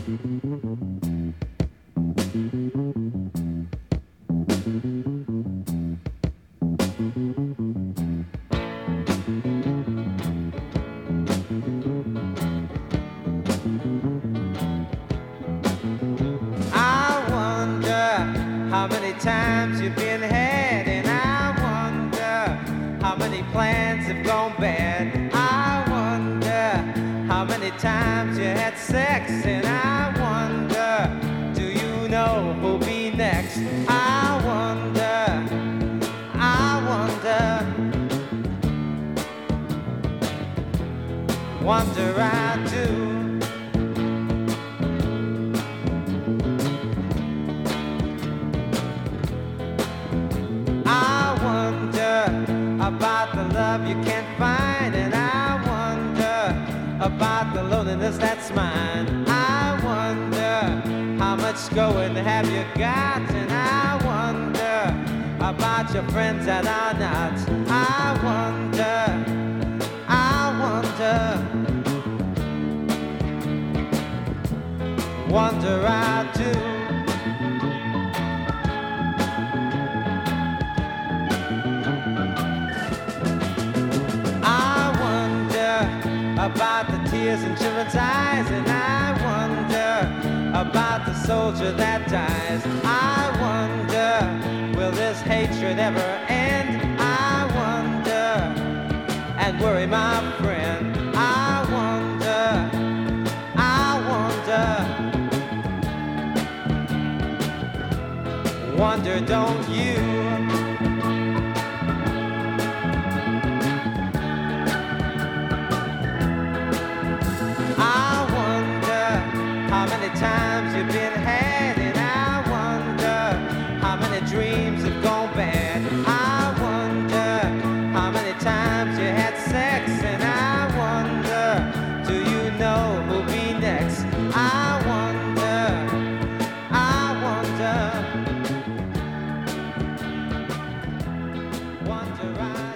How many times you've been had, and I wonder how many plans have gone bad. I wonder how many times you had sex, and I wonder, do you know who'll be next? I wonder, wonder I do. About the love you can't find, and I wonder about the loneliness that's mine. I wonder how much going have you got, and I wonder about your friends that are not. I wonder, wonder I do. About the tears in children's eyes, and I wonder about the soldier that dies. I wonder, will this hatred ever end? I wonder, and worry my friend. I wonder, don't you? How many times you've been had, and I wonder how many dreams have gone bad. I wonder how many times you had sex, and I wonder, do you know who'll be next? I wonder, wonder I